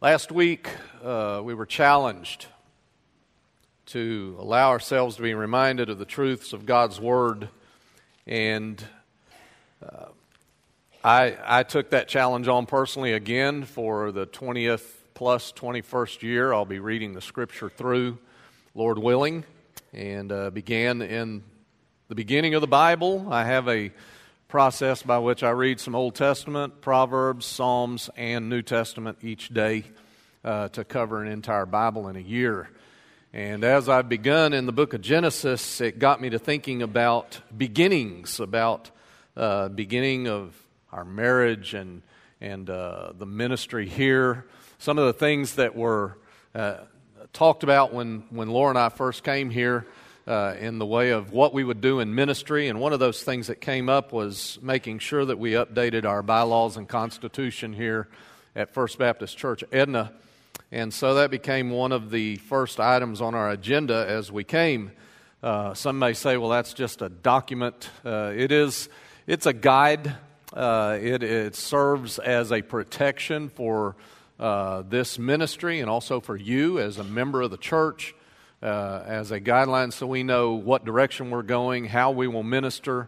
Last week, we were challenged to allow ourselves to be reminded of the truths of God's Word, and I took that challenge on personally again for the 20th plus 21st year. I'll be reading the Scripture through, Lord willing, and began in the beginning of the Bible. I have a process by which I read some Old Testament, Proverbs, Psalms, and New Testament each day to cover an entire Bible in a year. And as I've begun in the book of Genesis, it got me to thinking about beginnings, about beginning of our marriage and the ministry here. Some of the things that were talked about when Laura and I first came here in the way of what we would do in ministry. And one of those things that came up was making sure that we updated our bylaws and constitution here at First Baptist Church Edna. And so that became one of the first items on our agenda as we came. Some may say, well, that's just a document. It's a guide. It serves as a protection for this ministry and also for you as a member of the church, as a guideline so we know what direction we're going, how we will minister.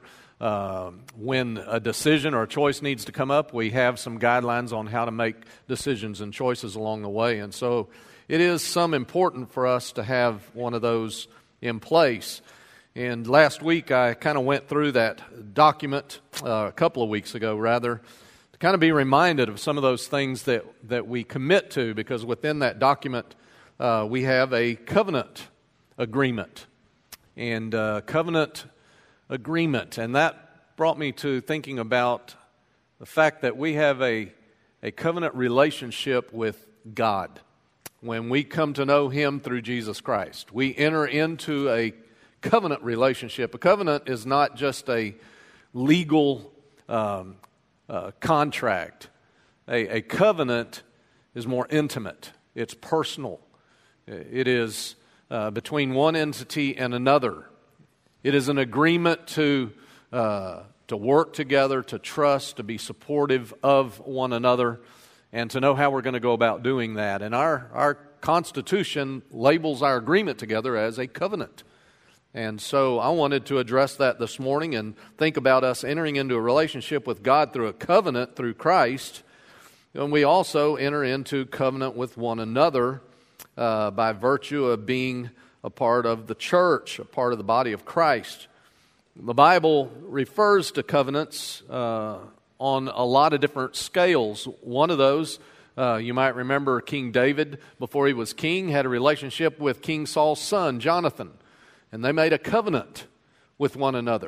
When a decision or a choice needs to come up, we have some guidelines on how to make decisions and choices along the way. And so it is important for us to have one of those in place. And last week I kind of went through that document, a couple of weeks ago rather, to kind of be reminded of some of those things that we commit to, because within that document we have a covenant agreement. And covenant agreement, and that brought me to thinking about the fact that we have a covenant relationship with God. When we come to know Him through Jesus Christ, we enter into a covenant relationship. A covenant is not just a legal contract. A covenant is more intimate. It's personal. It is between one entity and another. It is an agreement to work together, to trust, to be supportive of one another, and to know how we're going to go about doing that. And our Constitution labels our agreement together as a covenant. And so I wanted to address that this morning and think about us entering into a relationship with God through a covenant through Christ. And we also enter into covenant with one another by virtue of being a part of the church, a part of the body of Christ. The Bible refers to covenants on a lot of different scales. One of those, you might remember King David, before he was king, had a relationship with King Saul's son, Jonathan. And they made a covenant with one another.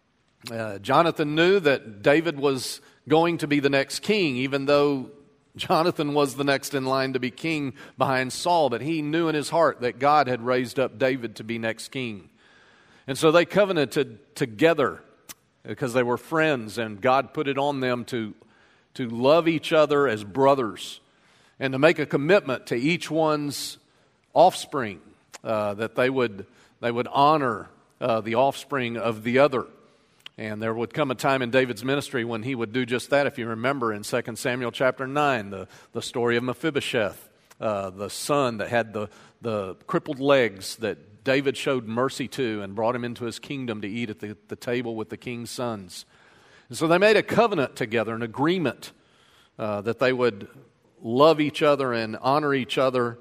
Jonathan knew that David was going to be the next king, even though Jonathan was the next in line to be king behind Saul, but he knew in his heart that God had raised up David to be next king. And so they covenanted together because they were friends, and God put it on them to love each other as brothers and to make a commitment to each one's offspring, that they would honor the offspring of the other. And there would come a time in David's ministry when he would do just that. If you remember in 2 Samuel chapter 9, the story of Mephibosheth, the son that had the crippled legs that David showed mercy to and brought him into his kingdom to eat at the table with the king's sons. And so they made a covenant together, an agreement that they would love each other and honor each other.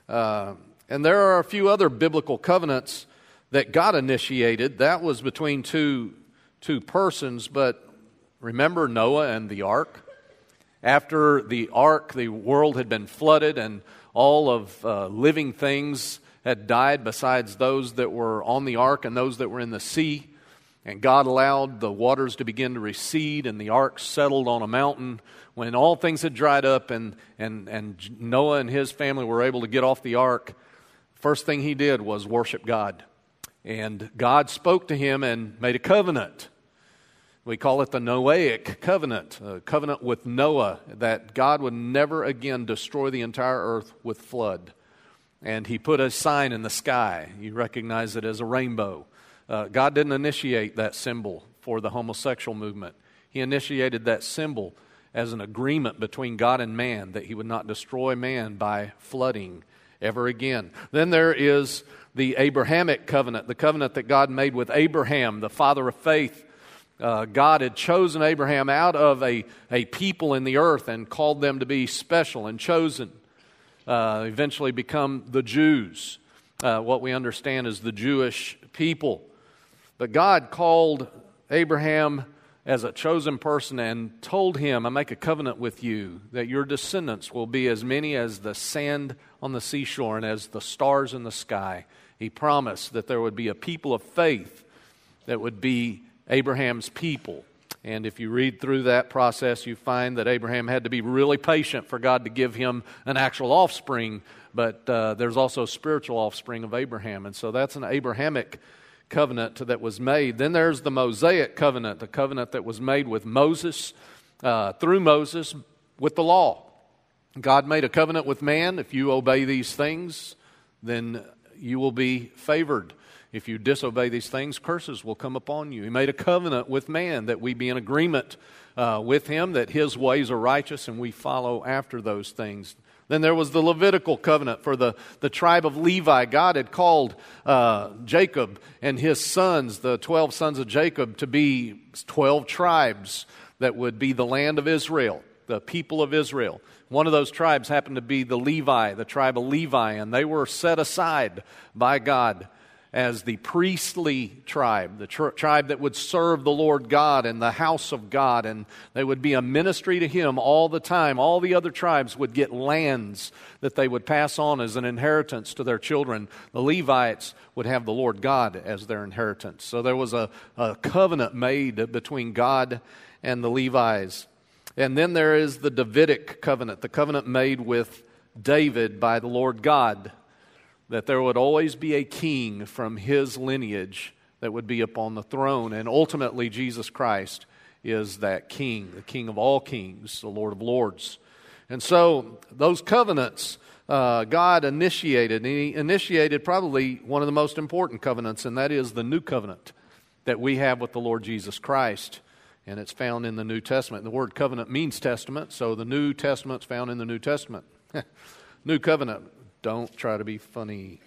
And there are a few other biblical covenants that God initiated. That was between two persons, but remember Noah and the ark? After the ark, the world had been flooded and all of living things had died besides those that were on the ark and those that were in the sea. And God allowed the waters to begin to recede, and the ark settled on a mountain. When all things had dried up and Noah and his family were able to get off the ark, first thing he did was worship God. And God spoke to him and made a covenant. We call it the Noahic covenant, a covenant with Noah, that God would never again destroy the entire earth with flood. And he put a sign in the sky. You recognize it as a rainbow. God didn't initiate that symbol for the homosexual movement. He initiated that symbol as an agreement between God and man that he would not destroy man by flooding ever again. Then there is the Abrahamic covenant, the covenant that God made with Abraham, the father of faith. God had chosen Abraham out of a people in the earth and called them to be special and chosen, eventually become the Jews, what we understand as the Jewish people. But God called Abraham as a chosen person and told him, I make a covenant with you that your descendants will be as many as the sand on the seashore and as the stars in the sky. He promised that there would be a people of faith that would be Abraham's people. And if you read through that process, you find that Abraham had to be really patient for God to give him an actual offspring, but there's also spiritual offspring of Abraham. And so that's an Abrahamic covenant that was made. Then there's the Mosaic covenant, the covenant that was made with Moses, through Moses, with the law. God made a covenant with man. If you obey these things, then you will be favored. If you disobey these things, curses will come upon you. He made a covenant with man that we be in agreement with him, that his ways are righteous and we follow after those things. Then there was the Levitical covenant for the tribe of Levi. God had called Jacob and his sons, the 12 sons of Jacob, to be 12 tribes that would be the land of Israel, the people of Israel. One of those tribes happened to be the Levi, the tribe of Levi, and they were set aside by God as the priestly tribe, the tribe that would serve the Lord God in the house of God, and they would be a ministry to Him all the time. All the other tribes would get lands that they would pass on as an inheritance to their children. The Levites would have the Lord God as their inheritance. So there was a covenant made between God and the Levites. And then there is the Davidic covenant, the covenant made with David by the Lord God, that there would always be a king from his lineage that would be upon the throne. And ultimately, Jesus Christ is that king, the King of all kings, the Lord of lords. And so those covenants God initiated, and He initiated probably one of the most important covenants, and that is the new covenant that we have with the Lord Jesus Christ. And it's found in the New Testament. The word covenant means testament, so the New Testament's found in the New Testament. New covenant. Don't try to be funny.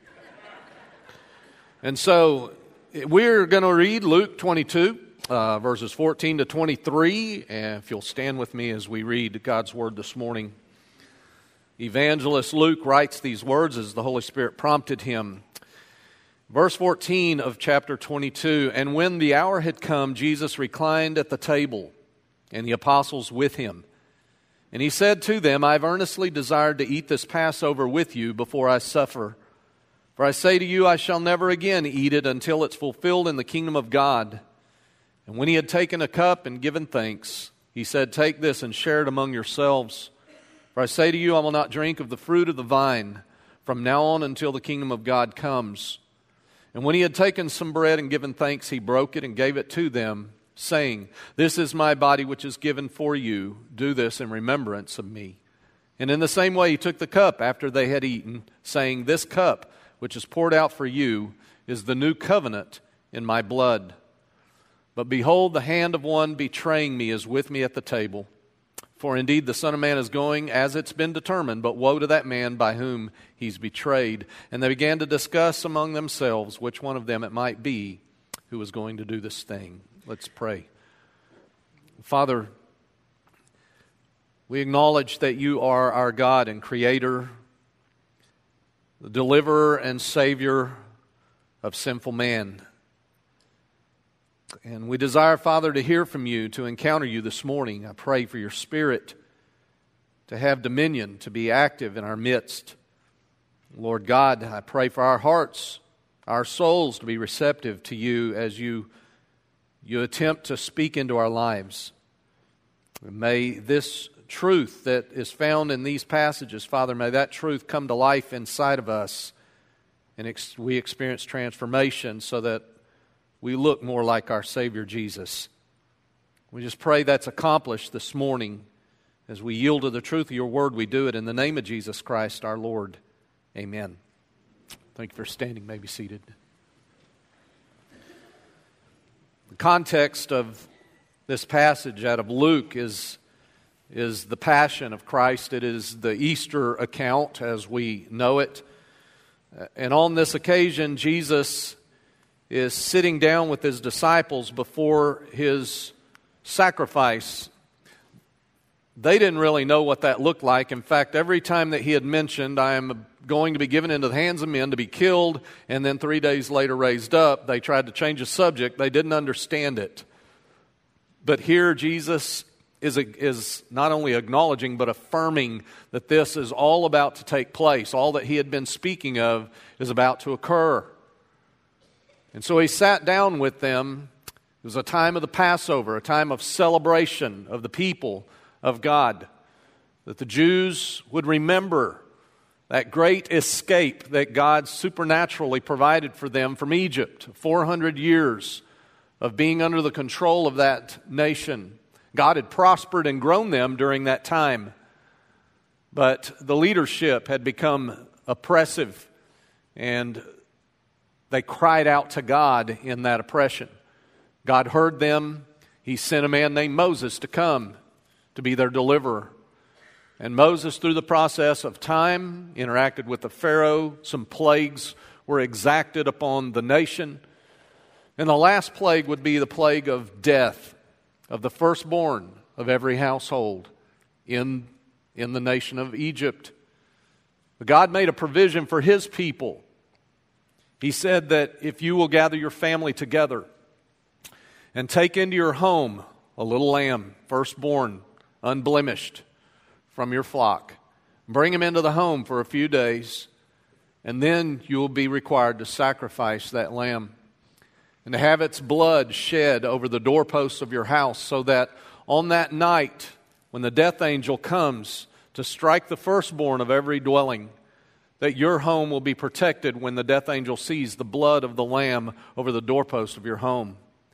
And so we're going to read Luke 22, verses 14 to 23. And if you'll stand with me as we read God's Word this morning. Evangelist Luke writes these words as the Holy Spirit prompted him. Verse 14 of chapter 22, and when the hour had come, Jesus reclined at the table, and the apostles with him. And he said to them, I have earnestly desired to eat this Passover with you before I suffer. For I say to you, I shall never again eat it until it's fulfilled in the kingdom of God. And when he had taken a cup and given thanks, he said, take this and share it among yourselves. For I say to you, I will not drink of the fruit of the vine from now on until the kingdom of God comes. And when he had taken some bread and given thanks, he broke it and gave it to them, saying, this is my body which is given for you. Do this in remembrance of me. And in the same way he took the cup after they had eaten, saying, this cup which is poured out for you is the new covenant in my blood. But behold, the hand of one betraying me is with me at the table. For indeed the Son of Man is going as it's been determined, but woe to that man by whom he's betrayed. And they began to discuss among themselves which one of them it might be who was going to do this thing. Let's pray. Father, we acknowledge that you are our God and Creator, the deliverer and Savior of sinful man. And we desire, Father, to hear from you, to encounter you this morning. I pray for your Spirit to have dominion, to be active in our midst. Lord God, I pray for our hearts, our souls to be receptive to you as you attempt to speak into our lives. May this truth that is found in these passages, Father, may that truth come to life inside of us and we experience transformation so that we look more like our Savior Jesus. We just pray that's accomplished this morning. As we yield to the truth of your word, we do it in the name of Jesus Christ our Lord. Amen. Thank you for standing. You may be seated. The context of this passage out of Luke is is the Passion of Christ. It is the Easter account as we know it. And on this occasion, Jesus is sitting down with his disciples before his sacrifice. They didn't really know what that looked like. In fact, every time that he had mentioned, I am going to be given into the hands of men to be killed, and then 3 days later raised up, they tried to change the subject. They didn't understand it. But here Jesus is not only acknowledging but affirming that this is all about to take place. All that he had been speaking of is about to occur. And so he sat down with them. It was a time of the Passover, a time of celebration of the people of God, that the Jews would remember that great escape that God supernaturally provided for them from Egypt, 400 years of being under the control of that nation. God had prospered and grown them during that time, but the leadership had become oppressive, and they cried out to God in that oppression. God heard them. He sent a man named Moses to come to be their deliverer. And Moses, through the process of time, interacted with the Pharaoh. Some plagues were exacted upon the nation. And the last plague would be the plague of death of the firstborn of every household in the nation of Egypt. But God made a provision for his people. He said that if you will gather your family together and take into your home a little lamb, firstborn, unblemished, from your flock, bring him into the home for a few days, and then you will be required to sacrifice that lamb and to have its blood shed over the doorposts of your house, so that on that night when the death angel comes to strike the firstborn of every dwelling, that your home will be protected when the death angel sees the blood of the lamb over the doorposts of your home.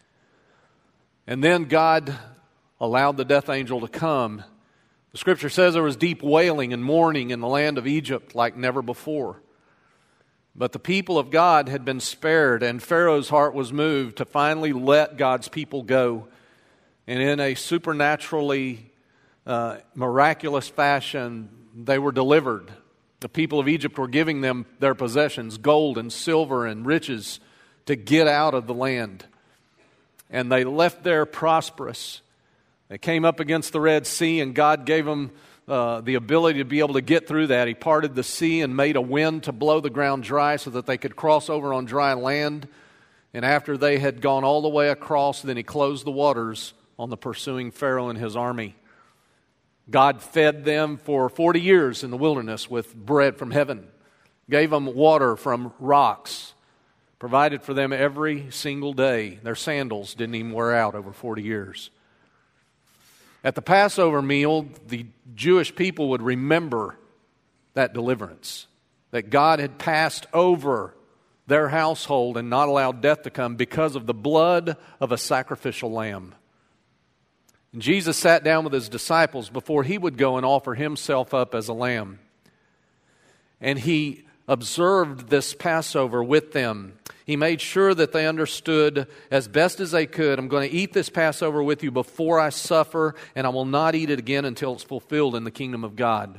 And then God allowed the death angel to come. The Scripture says there was deep wailing and mourning in the land of Egypt like never before. But the people of God had been spared, and Pharaoh's heart was moved to finally let God's people go. And in a supernaturally miraculous fashion, they were delivered. The people of Egypt were giving them their possessions, gold and silver and riches, to get out of the land. And they left there prosperous. They came up against the Red Sea, and God gave them the ability to be able to get through that. He parted the sea and made a wind to blow the ground dry so that they could cross over on dry land. And after they had gone all the way across, then he closed the waters on the pursuing Pharaoh and his army. God fed them for 40 years in the wilderness with bread from heaven, gave them water from rocks, provided for them every single day. Their sandals didn't even wear out over 40 years. At the Passover meal, the Jewish people would remember that deliverance, that God had passed over their household and not allowed death to come because of the blood of a sacrificial lamb. And Jesus sat down with his disciples before he would go and offer himself up as a lamb. And he observed this Passover with them. He made sure that they understood as best as they could, I'm going to eat this Passover with you before I suffer, and I will not eat it again until it's fulfilled in the kingdom of God.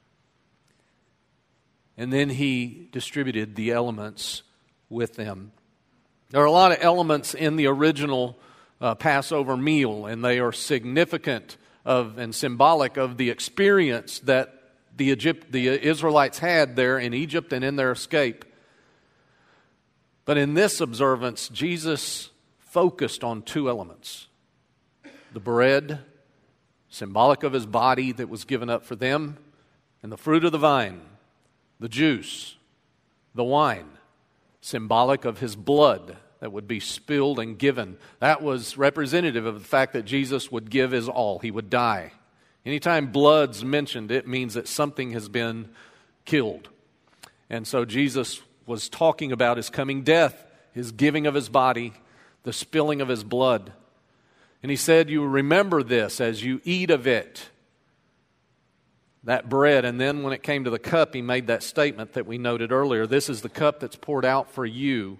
And then he distributed the elements with them. There are a lot of elements in the original Passover meal, and they are significant of and symbolic of the experience that the Israelites had there in Egypt and in their escape. But in this observance, Jesus focused on two elements. The bread, symbolic of his body that was given up for them, and the fruit of the vine, the juice, the wine, symbolic of his blood that would be spilled and given. That was representative of the fact that Jesus would give his all. He would die. Anytime blood's mentioned, it means that something has been killed. And so Jesus was talking about his coming death, his giving of his body, the spilling of his blood. And he said, you remember this as you eat of it, that bread. And then when it came to the cup, he made that statement that we noted earlier. This is the cup that's poured out for you.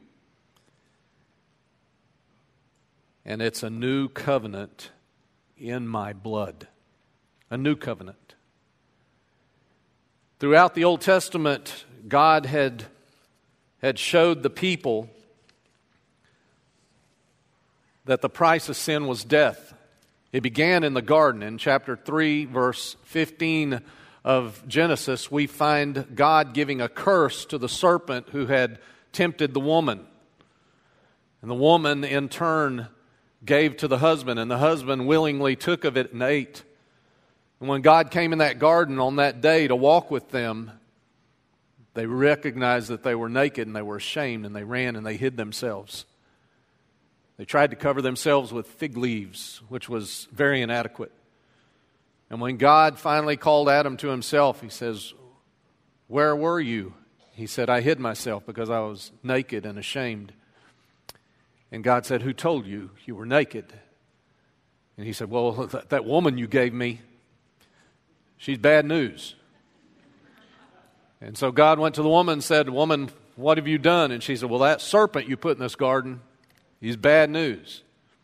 And it's a new covenant in my blood. a new covenant. Throughout the Old Testament, God had showed the people that the price of sin was death. It began in the garden. In chapter 3, verse 15 of Genesis, we find God giving a curse to the serpent who had tempted the woman. And the woman, in turn, gave to the husband, and the husband willingly took of it and ate. And when God came in that garden on that day to walk with them, they recognized that they were naked and they were ashamed, and they ran and they hid themselves. They tried to cover themselves with fig leaves, which was very inadequate. And when God finally called Adam to himself, he says, "Where were you?" He said, "I hid myself because I was naked and ashamed." And God said, "Who told you you were naked?" And he said, "Well, that woman you gave me, she's bad news." And so God went to the woman and said, "Woman, what have you done?" And she said, "Well, that serpent you put in this garden, he's bad news."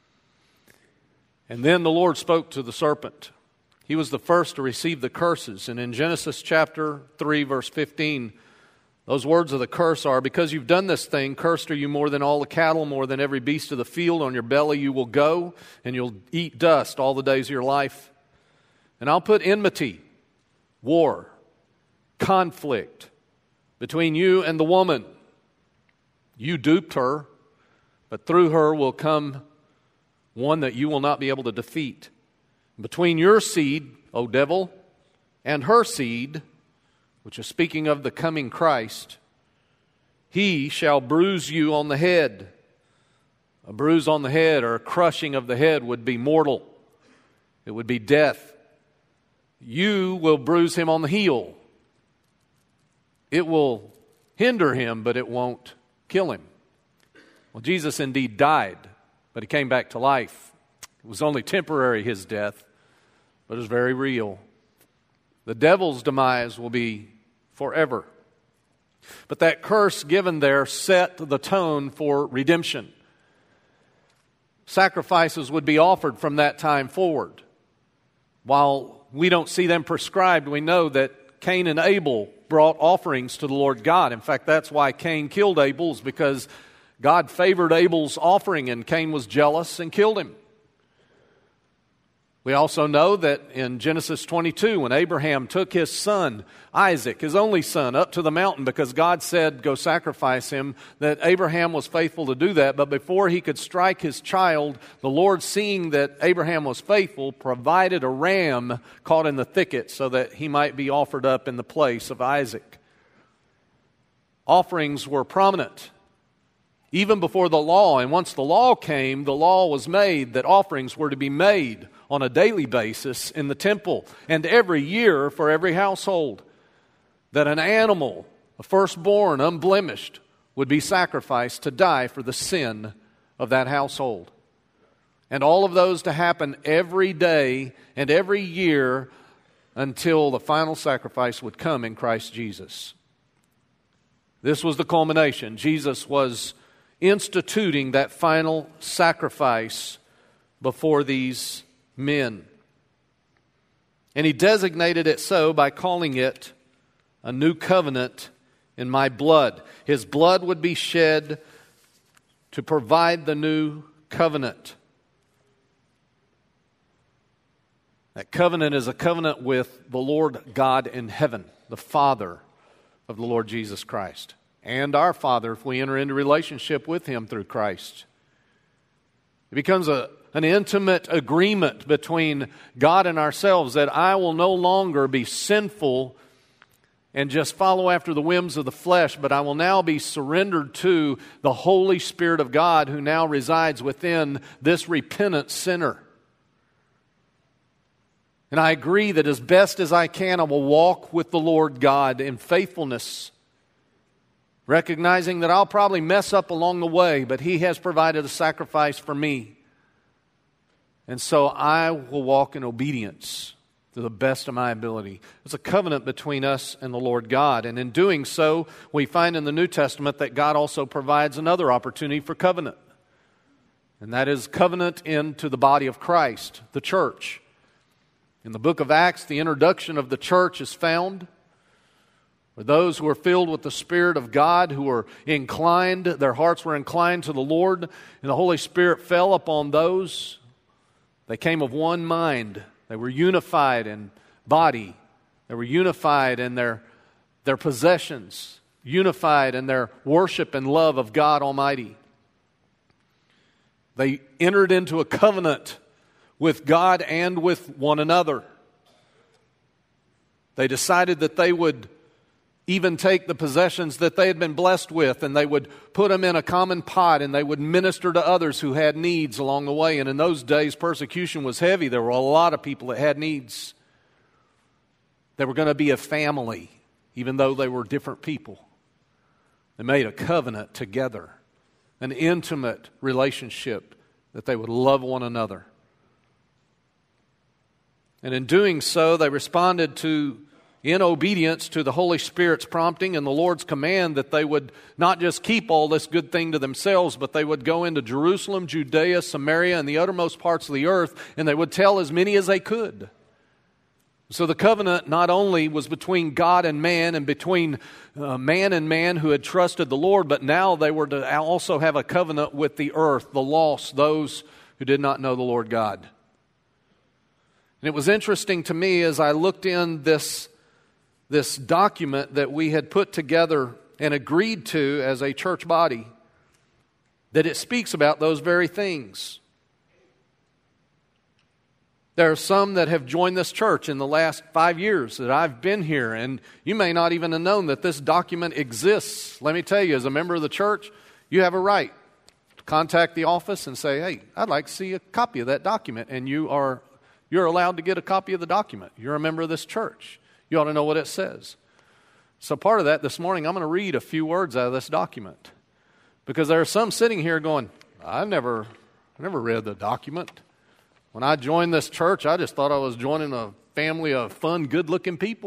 And then the Lord spoke to the serpent. He was the first to receive the curses. And in Genesis chapter 3, verse 15, those words of the curse are, "Because you've done this thing, cursed are you more than all the cattle, more than every beast of the field. On your belly you will go, and you'll eat dust all the days of your life. And I'll put enmity, war, conflict between you and the woman. You duped her, but through her will come one that you will not be able to defeat. Between your seed, O devil, and her seed," which is speaking of the coming Christ, "he shall bruise you on the head." A bruise on the head or a crushing of the head would be mortal. It would be death. "You will bruise him on the heel." It will hinder him, but it won't kill him. Well, Jesus indeed died, but he came back to life. It was only temporary, his death, but it was very real. The devil's demise will be forever. But that curse given there set the tone for redemption. Sacrifices would be offered from that time forward. While we don't see them prescribed, we know that Cain and Abel brought offerings to the Lord God. In fact, that's why Cain killed Abel's, because God favored Abel's offering, and Cain was jealous and killed him. We also know that in Genesis 22, when Abraham took his son, Isaac, his only son, up to the mountain because God said, "Go sacrifice him," that Abraham was faithful to do that. But before he could strike his child, the Lord, seeing that Abraham was faithful, provided a ram caught in the thicket so that he might be offered up in the place of Isaac. Offerings were prominent even before the law. And once the law came, the law was made that offerings were to be made on a daily basis in the temple, and every year for every household, that an animal, a firstborn, unblemished, would be sacrificed to die for the sin of that household. And all of those to happen every day and every year until the final sacrifice would come in Christ Jesus. This was the culmination. Jesus was instituting that final sacrifice before these men. And he designated it so by calling it a new covenant in my blood. His blood would be shed to provide the new covenant. That covenant is a covenant with the Lord God in heaven, the Father of the Lord Jesus Christ, and our Father if we enter into relationship with him through Christ. It becomes an intimate agreement between God and ourselves that I will no longer be sinful and just follow after the whims of the flesh, but I will now be surrendered to the Holy Spirit of God who now resides within this repentant sinner. And I agree that as best as I can, I will walk with the Lord God in faithfulness, recognizing that I'll probably mess up along the way, but he has provided a sacrifice for me. And so I will walk in obedience to the best of my ability. It's a covenant between us and the Lord God. And in doing so, we find in the New Testament that God also provides another opportunity for covenant. And that is covenant into the body of Christ, the church. In the book of Acts, the introduction of the church is found, where those who are filled with the Spirit of God, who were inclined, their hearts were inclined to the Lord, and the Holy Spirit fell upon those. They came of one mind. They were unified in body. They were unified in their possessions, unified in their worship and love of God Almighty. They entered into a covenant with God and with one another. They decided that they would even take the possessions that they had been blessed with, and they would put them in a common pot, and they would minister to others who had needs along the way. And in those days, persecution was heavy. There were a lot of people that had needs. They were going to be a family, even though they were different people. They made a covenant together, an intimate relationship that they would love one another. And in doing so, they responded in obedience to the Holy Spirit's prompting and the Lord's command that they would not just keep all this good thing to themselves, but they would go into Jerusalem, Judea, Samaria, and the uttermost parts of the earth, and they would tell as many as they could. So the covenant not only was between God and man, and between man and man who had trusted the Lord, but now they were to also have a covenant with the earth, the lost, those who did not know the Lord God. And it was interesting to me as I looked in this document that we had put together and agreed to as a church body, that it speaks about those very things. There are some that have joined this church in the last 5 years that I've been here, and you may not even have known that this document exists. Let me tell you, as a member of the church, you have a right to contact the office and say, hey, I'd like to see a copy of that document, and you're allowed to get a copy of the document. You're a member of this church. You ought to know what it says. So part of that this morning, I'm going to read a few words out of this document, because there are some sitting here going, I never read the document. When I joined this church, I just thought I was joining a family of fun, good-looking people.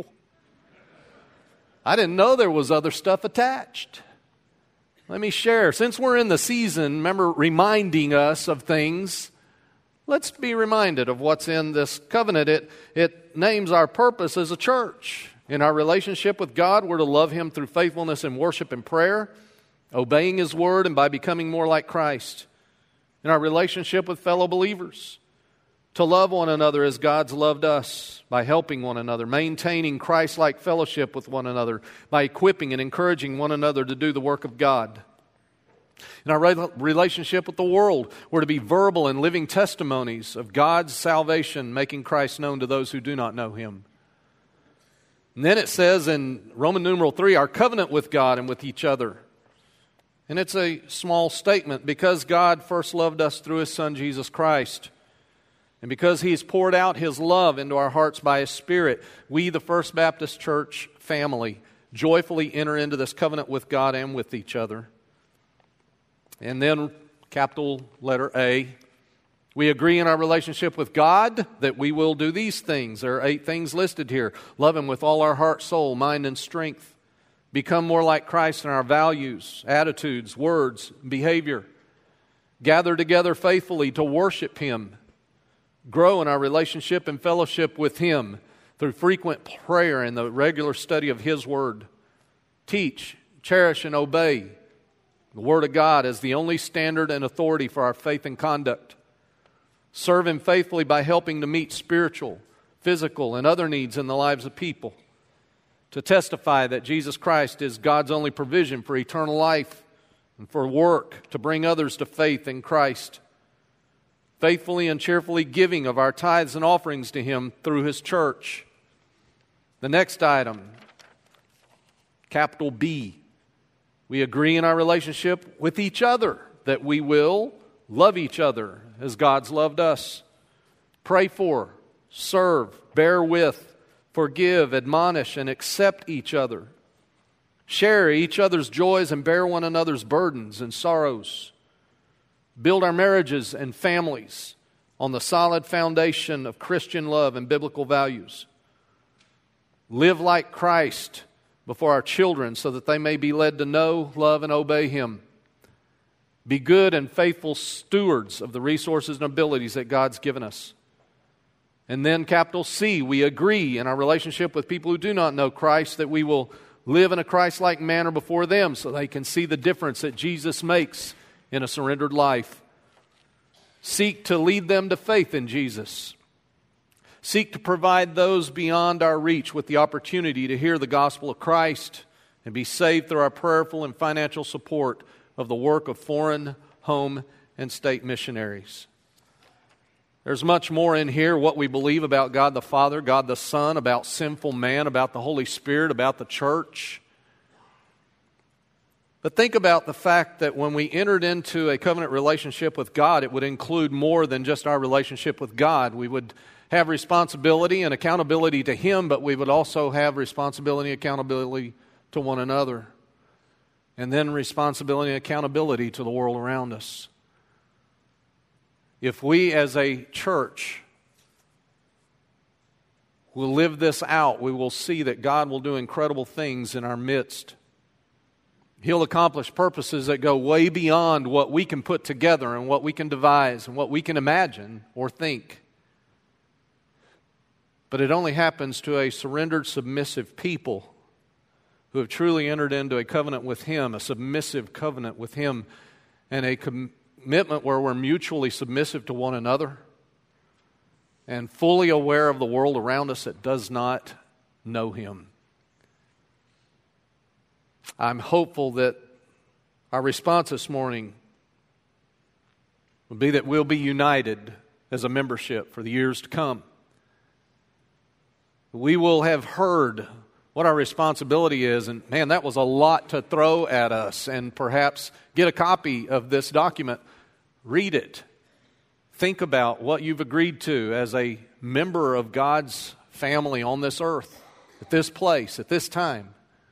I didn't know there was other stuff attached. Let me share. Since we're in the season, remember, reminding us of things, let's be reminded of what's in this covenant. It names our purpose as a church. In our relationship with God, we're to love Him through faithfulness in worship and prayer, obeying His word, and by becoming more like Christ. In our relationship with fellow believers, to love one another as God's loved us, by helping one another, maintaining Christ-like fellowship with one another, by equipping and encouraging one another to do the work of God. In our relationship with the world, we're to be verbal and living testimonies of God's salvation, making Christ known to those who do not know Him. And then it says in Roman numeral 3, our covenant with God and with each other. And it's a small statement, because God first loved us through His Son, Jesus Christ. And because He's poured out His love into our hearts by His Spirit, we, the First Baptist Church family, joyfully enter into this covenant with God and with each other. And then, capital letter A, we agree in our relationship with God that we will do these things. There are 8 things listed here. Love Him with all our heart, soul, mind, and strength. Become more like Christ in our values, attitudes, words, behavior. Gather together faithfully to worship Him. Grow in our relationship and fellowship with Him through frequent prayer and the regular study of His Word. Teach, cherish, and obey the Word of God as the only standard and authority for our faith and conduct. Serve Him faithfully by helping to meet spiritual, physical, and other needs in the lives of people. To testify that Jesus Christ is God's only provision for eternal life and for work to bring others to faith in Christ. Faithfully and cheerfully giving of our tithes and offerings to Him through His church. The next item, capital B, we agree in our relationship with each other that we will love each other as God's loved us. Pray for, serve, bear with, forgive, admonish, and accept each other. Share each other's joys and bear one another's burdens and sorrows. Build our marriages and families on the solid foundation of Christian love and biblical values. Live like Christ before our children so that they may be led to know, love, and obey Him. Be good and faithful stewards of the resources and abilities that God's given us. And then capital C, we agree in our relationship with people who do not know Christ that we will live in a Christ-like manner before them so they can see the difference that Jesus makes in a surrendered life. Seek to lead them to faith in Jesus. Seek to provide those beyond our reach with the opportunity to hear the gospel of Christ and be saved through our prayerful and financial support of the work of foreign, home, and state missionaries. There's much more in here, what we believe about God the Father, God the Son, about sinful man, about the Holy Spirit, about the church. But think about the fact that when we entered into a covenant relationship with God, it would include more than just our relationship with God. We would have responsibility and accountability to Him, but we would also have responsibility and accountability to one another. And then responsibility and accountability to the world around us. If we as a church will live this out, we will see that God will do incredible things in our midst. He'll accomplish purposes that go way beyond what we can put together and what we can devise and what we can imagine or think. But it only happens to a surrendered, submissive people who have truly entered into a covenant with Him, a submissive covenant with Him, and a commitment where we're mutually submissive to one another and fully aware of the world around us that does not know Him. I'm hopeful that our response this morning will be that we'll be united as a membership for the years to come. We will have heard what our responsibility is, and man, that was a lot to throw at us, and perhaps get a copy of this document. Read it. Think about what you've agreed to as a member of God's family on this earth, at this place, at this time.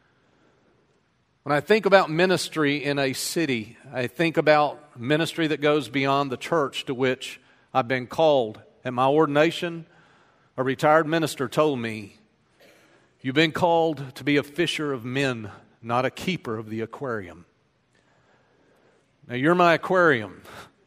When I think about ministry in a city, I think about ministry that goes beyond the church to which I've been called. At my ordination, a retired minister told me, "You've been called to be a fisher of men, not a keeper of the aquarium." Now, you're my aquarium.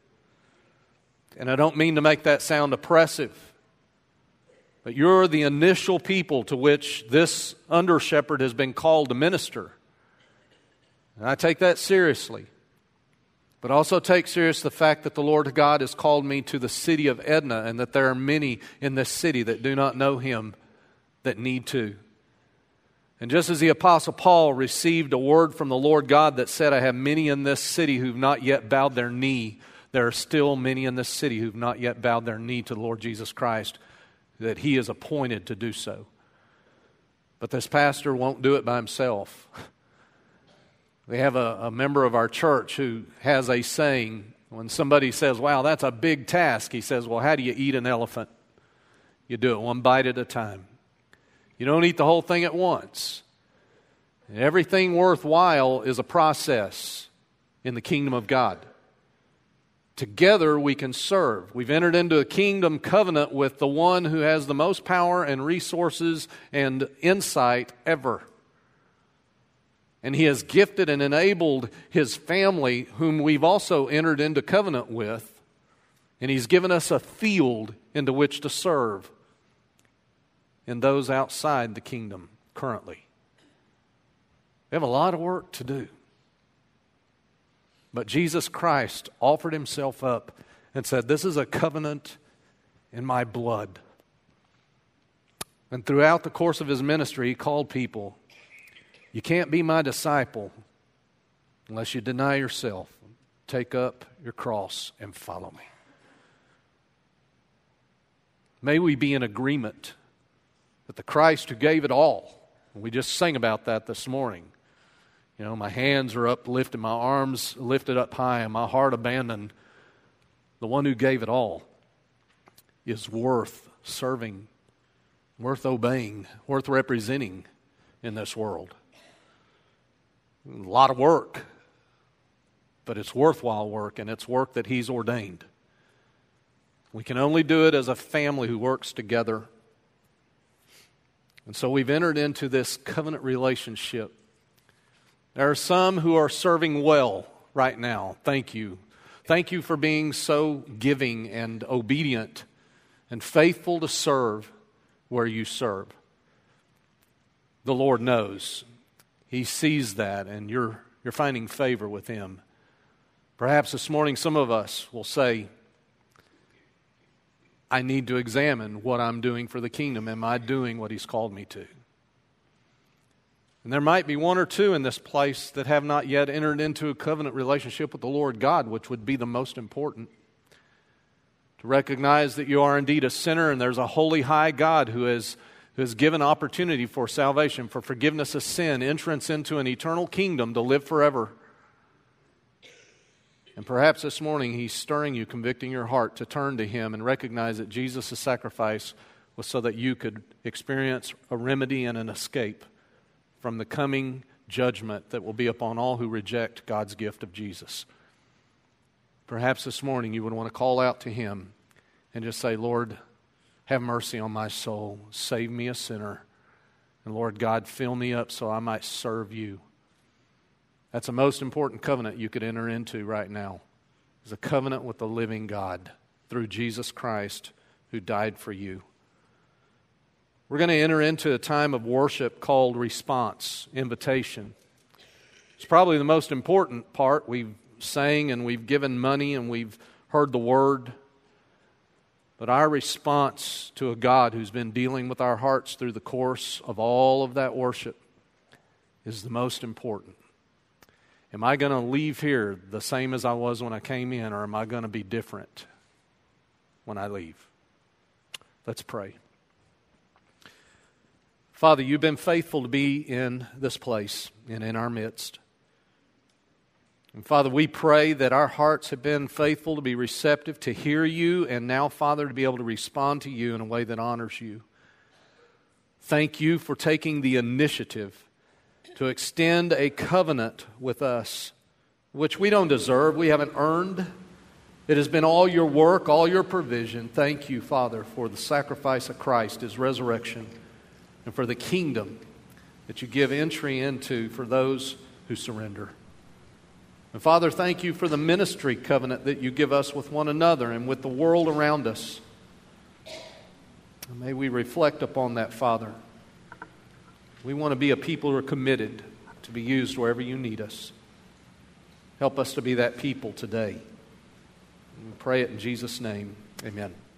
And I don't mean to make that sound oppressive, but you're the initial people to which this under-shepherd has been called to minister. And I take that seriously, but also take serious the fact that the Lord God has called me to the city of Edna, and that there are many in this city that do not know Him that need to. And just as the Apostle Paul received a word from the Lord God that said, "I have many in this city who've not yet bowed their knee," there are still many in this city who've not yet bowed their knee to the Lord Jesus Christ, that He is appointed to do so. But this pastor won't do it by himself. We have a member of our church who has a saying. When somebody says, "Wow, that's a big task," he says, "Well, how do you eat an elephant? You do it one bite at a time. You don't eat the whole thing at once." And everything worthwhile is a process in the kingdom of God. Together we can serve. We've entered into a kingdom covenant with the one who has the most power and resources and insight ever. And He has gifted and enabled His family, whom we've also entered into covenant with. And He's given us a field into which to serve in those outside the kingdom currently. We have a lot of work to do. But Jesus Christ offered Himself up and said, "This is a covenant in my blood." And throughout the course of His ministry, He called people, "You can't be my disciple unless you deny yourself, take up your cross, and follow me." May we be in agreement that the Christ who gave it all, and we just sang about that this morning. You know, my hands are uplifted, my arms lifted up high, and my heart abandoned. The one who gave it all is worth serving, worth obeying, worth representing in this world. A lot of work, but it's worthwhile work, and it's work that He's ordained. We can only do it as a family who works together. And so we've entered into this covenant relationship. There are some who are serving well right now. Thank you. Thank you for being so giving and obedient and faithful to serve where you serve. The Lord knows. He sees that, and you're finding favor with Him. Perhaps this morning some of us will say, I need to examine what I'm doing for the kingdom. Am I doing what He's called me to? And there might be one or two in this place that have not yet entered into a covenant relationship with the Lord God, which would be the most important. To recognize that you are indeed a sinner and there's a holy, high God who has given opportunity for salvation, for forgiveness of sin, entrance into an eternal kingdom to live forever. And perhaps this morning He's stirring you, convicting your heart to turn to Him and recognize that Jesus' sacrifice was so that you could experience a remedy and an escape from the coming judgment that will be upon all who reject God's gift of Jesus. Perhaps this morning you would want to call out to Him and just say, Lord, have mercy on my soul. Save me a sinner. And Lord God, fill me up so I might serve you. That's the most important covenant you could enter into right now. It's a covenant with the living God through Jesus Christ who died for you. We're going to enter into a time of worship called response, invitation. It's probably the most important part. We've sang and we've given money and we've heard the word. But our response to a God who's been dealing with our hearts through the course of all of that worship is the most important. Am I going to leave here the same as I was when I came in, or am I going to be different when I leave? Let's pray. Father, You've been faithful to be in this place and in our midst. And Father, we pray that our hearts have been faithful to be receptive to hear You, and now, Father, to be able to respond to You in a way that honors You. Thank You for taking the initiative to extend a covenant with us, which we don't deserve, we haven't earned. It has been all Your work, all Your provision. Thank You, Father, for the sacrifice of Christ, His resurrection, and for the kingdom that You give entry into for those who surrender. And Father, thank You for the ministry covenant that You give us with one another and with the world around us. And may we reflect upon that, Father. We want to be a people who are committed to be used wherever You need us. Help us to be that people today. And we pray it in Jesus' name. Amen.